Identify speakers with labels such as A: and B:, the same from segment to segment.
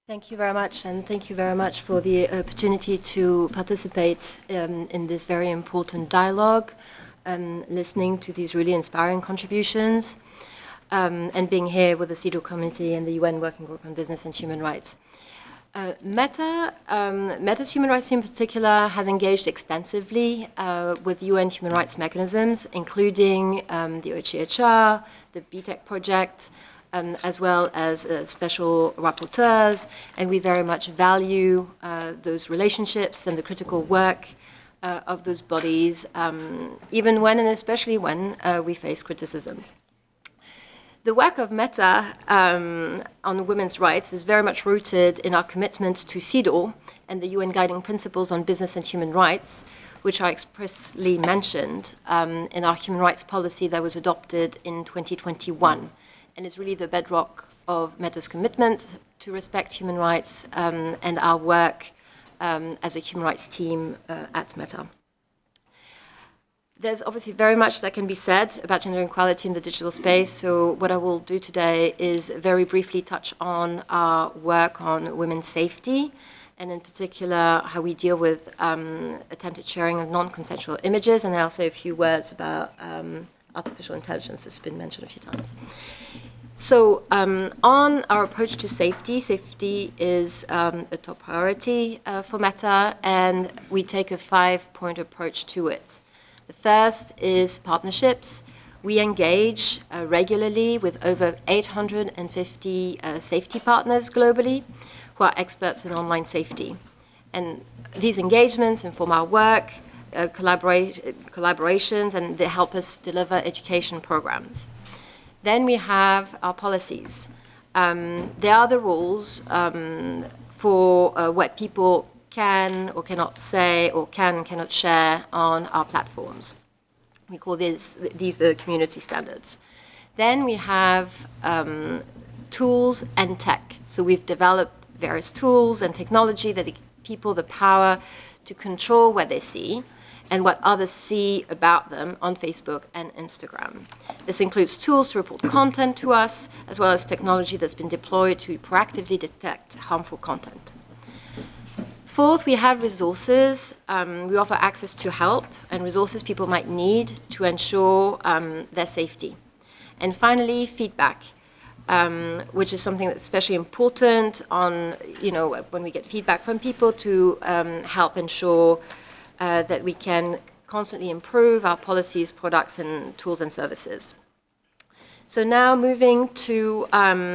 A: Thank you very much, and thank you very much for the opportunity to participate in this very important dialogue, listening to these really inspiring contributions, and being here with the CEDAW Committee and the UN Working Group on Business and Human Rights. Meta's human rights in particular has engaged extensively with UN human rights mechanisms, including the OHCHR, the BTEC project, as well as special rapporteurs, and we very much value those relationships and the critical work of those bodies, even when and especially when we face criticisms. The work of Meta on women's rights is very much rooted in our commitment to CEDAW and the UN Guiding Principles on Business and Human Rights, which are expressly mentioned in our human rights policy that was adopted in 2021. And it's really the bedrock of Meta's commitment to respect human rights and our work as a human rights team at Meta. There's obviously very much that can be said about gender equality in the digital space, so what I will do today is very briefly touch on our work on women's safety, and in particular how we deal with attempted sharing of non-consensual images, and then I'll say a few words about artificial intelligence that's been mentioned a few times. So on our approach to safety, safety is a top priority for Meta, and we take a 5-point approach to it. The first is partnerships. We engage regularly with over 850 safety partners globally who are experts in online safety. And these engagements inform our work, collaborations, and they help us deliver education programs. Then we have our policies. They are the rules for what people can or cannot say or can and cannot share on our platforms. We call these the community standards. Then we have tools and tech. So we've developed various tools and technology that give people the power to control what they see and what others see about them on Facebook and Instagram. This includes tools to report content to us, as well as technology that's been deployed to proactively detect harmful content. Fourth, we have resources. We offer access to help and resources people might need to ensure their safety. And finally, feedback, which is something that's especially important on, when we get feedback from people to help ensure that we can constantly improve our policies, products, and tools and services. So now moving to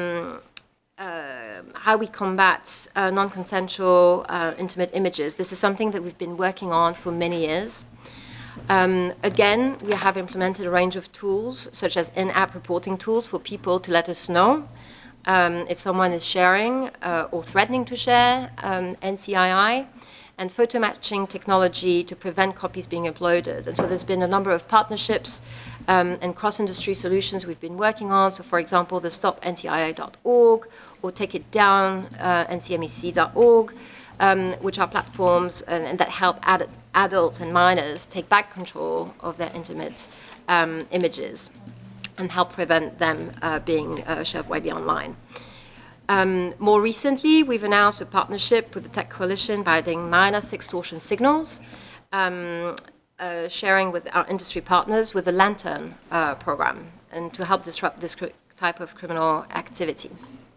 A: how we combat non-consensual intimate images. This is something that we've been working on for many years. Again, we have implemented a range of tools, such as in-app reporting tools for people to let us know if someone is sharing or threatening to share NCII, and photo matching technology to prevent copies being uploaded. And so there's been a number of partnerships and cross-industry solutions we've been working on. So for example, the stopncii.org or Take It Down, ncmec.org, which are platforms and that help adults and minors take back control of their intimate images and help prevent them being shared widely online. More recently, we've announced a partnership with the Tech Coalition Battling Minor Sextortion Signals, sharing with our industry partners with the Lantern program, and to help disrupt this type of criminal activity.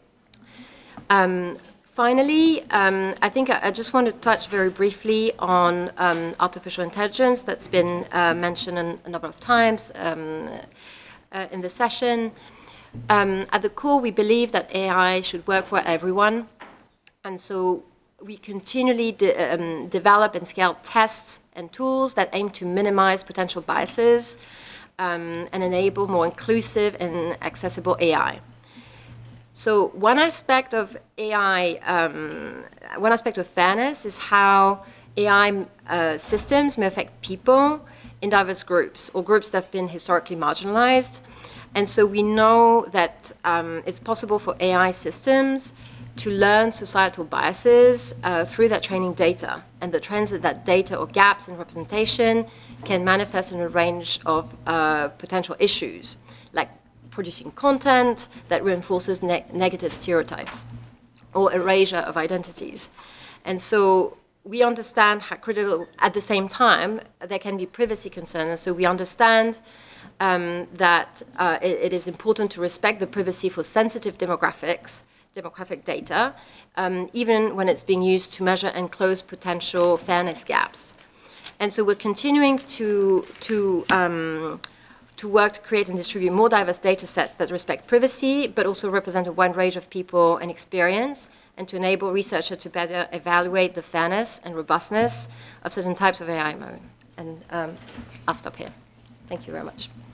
A: Finally, I think I just want to touch very briefly on artificial intelligence that's been mentioned a number of times in the session. At the core, we believe that AI should work for everyone, and so we continually develop and scale tests and tools that aim to minimize potential biases and enable more inclusive and accessible AI. So one aspect of AI, one aspect of fairness is how AI systems may affect people in diverse groups or groups that have been historically marginalized. And so we know that it's possible for AI systems to learn societal biases through that training data, and the trends of that data or gaps in representation can manifest in a range of potential issues, like producing content that reinforces negative stereotypes. or erasure of identities. And so we understand how critical, at the same time, there can be privacy concerns. And so we understand that it is important to respect the privacy for sensitive demographic data, even when it's being used to measure and close potential fairness gaps. And so we're continuing to work to create and distribute more diverse data sets that respect privacy, but also represent a wide range of people and experience, and to enable researchers to better evaluate the fairness and robustness of certain types of AI mode. And I'll stop here. Thank you very much.